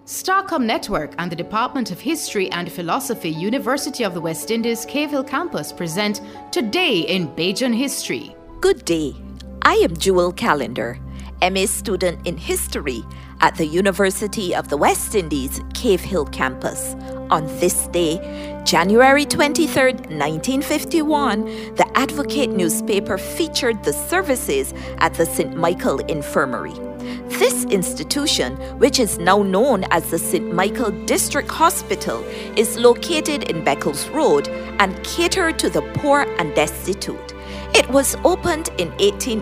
Starcom Network and the Department of History and Philosophy, University of the West Indies, Cave Hill Campus present Today in Bajan History. Good day. I am Jewel Callender, MA student in History at the University of the West Indies, Cave Hill Campus. On this day, January 23, 1951, the Advocate newspaper featured the services at the St. Michael Infirmary. This institution, which is now known as the St. Michael District Hospital, is located in Beccles Road and catered to the poor and destitute. It was opened in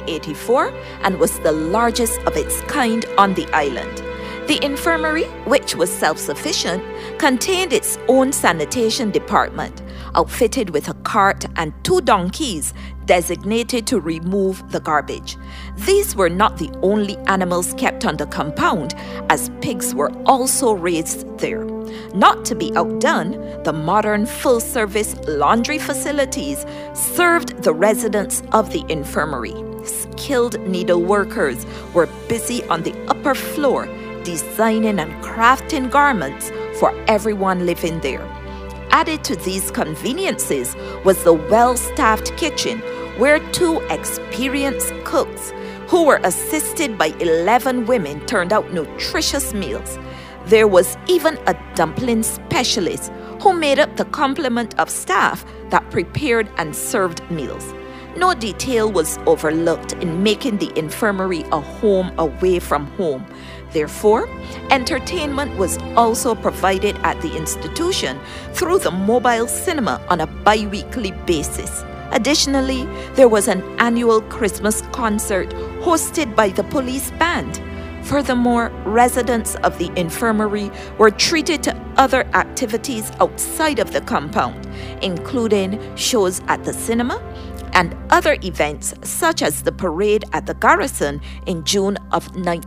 1884 and was the largest of its kind on the island. The infirmary, which was self-sufficient, contained its own sanitation department, outfitted with a cart and 2 donkeys designated to remove the garbage. These were not the only animals kept on the compound, as pigs were also raised there. Not to be outdone, the modern full-service laundry facilities served the residents of the infirmary. Skilled needle workers were busy on the upper floor, designing and crafting garments for everyone living there. Added to these conveniences was the well-staffed kitchen, where 2 experienced cooks, who were assisted by 11 women, turned out nutritious meals. There was even a dumpling specialist who made up the complement of staff that prepared and served meals. No detail was overlooked in making the infirmary a home away from home. Therefore, entertainment was also provided at the institution through the mobile cinema on a bi-weekly basis. Additionally, there was an annual Christmas concert hosted by the police band. Furthermore, residents of the infirmary were treated to other activities outside of the compound, including shows at the cinema and other events such as the parade at the garrison in June of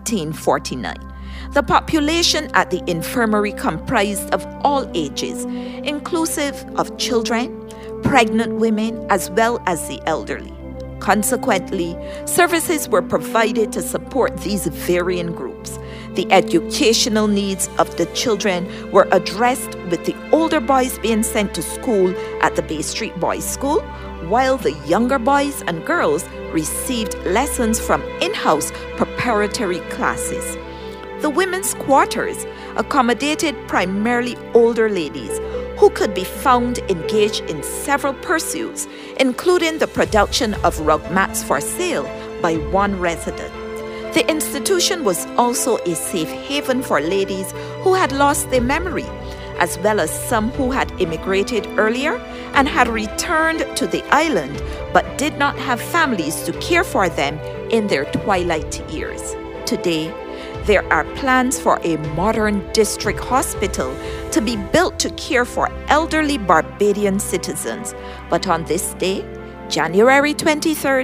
1949. The population at the infirmary comprised of all ages, inclusive of children, pregnant women, as well as the elderly. Consequently, services were provided to support these varying groups. The educational needs of the children were addressed, with the older boys being sent to school at the Bay Street Boys School, while the younger boys and girls received lessons from in-house preparatory classes. The women's quarters accommodated primarily older ladies who could be found engaged in several pursuits, including the production of rug mats for sale by one resident. The institution was also a safe haven for ladies who had lost their memory, as well as some who had immigrated earlier and had returned to the island but did not have families to care for them in their twilight years. Today, there are plans for a modern district hospital to be built to care for elderly Barbadian citizens. But on this day, January 23,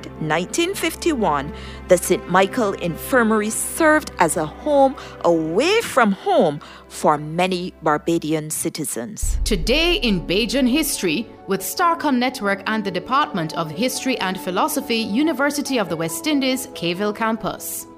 1951, the St. Michael Infirmary served as a home away from home for many Barbadian citizens. Today in Bajan History with Starcom Network and the Department of History and Philosophy, University of the West Indies, Cave Hill Campus.